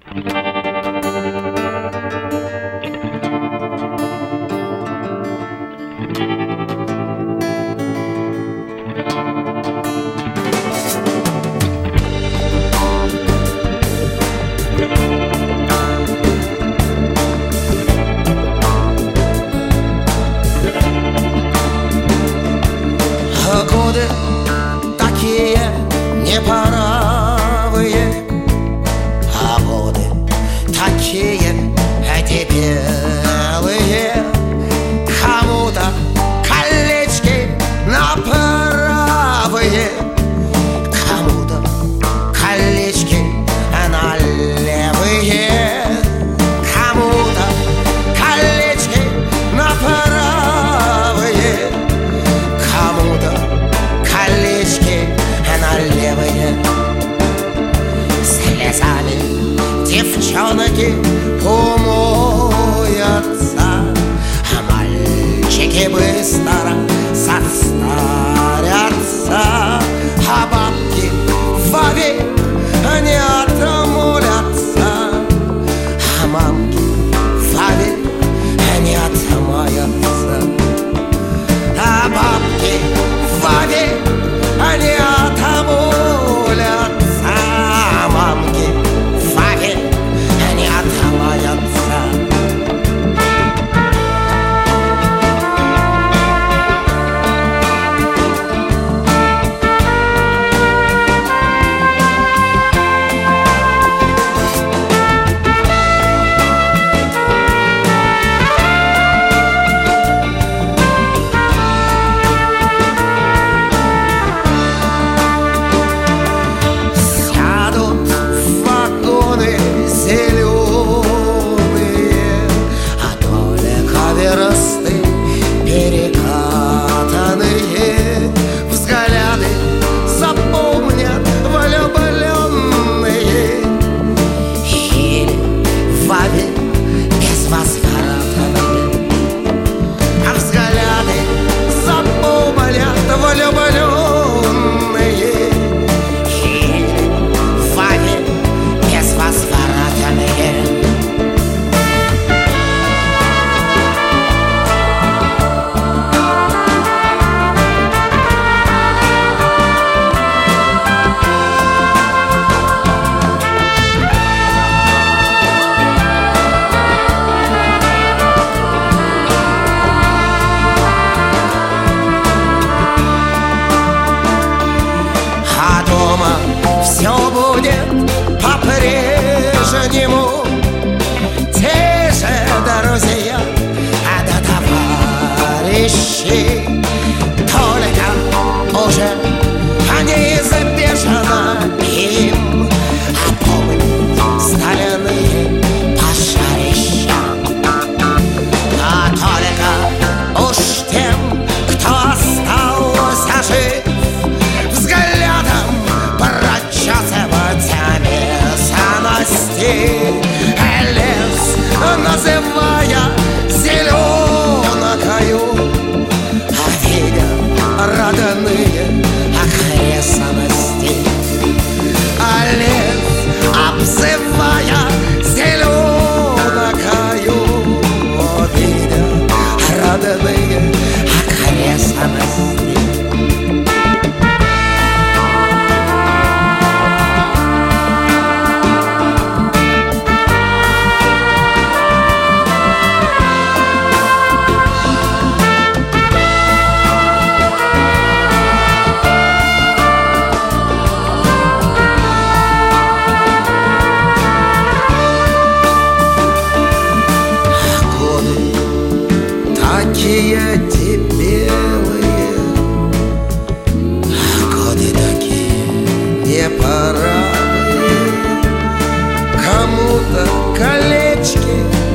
Годы такие непоравые, а годы такие дебелые. Кому-то колечки на правые, кому-то колечки на левые, кому-то колечки на правые, кому-то колечки налевые. Слезами девчонки умоются, а мальчики быстро состарятся, а бабки вовек не отмолятся, а мамки вовек не отмоются, а бабки вовек не отмолятся, а мамки вовек не отмоются. Сядут в вагоны зеленые, а только версты перекатанные, взгляды запомнят влюбленные, или вовек безвозвратные, а взгляды запомнят влюбленные, или вовек безвозвратные. А дома все будет по-прежнему, те же друзья, да товарищи, только уже неизбежно им помнить стальные пожарища, а только уж тем, кто остался жив, взглядом прочесывать местности, лес называя зеленокою, а видя родные окрестности, а лес обзывая зеленокою, видя родные окрестности. Такие дебелые, годы такие непоравные, кому-то колечки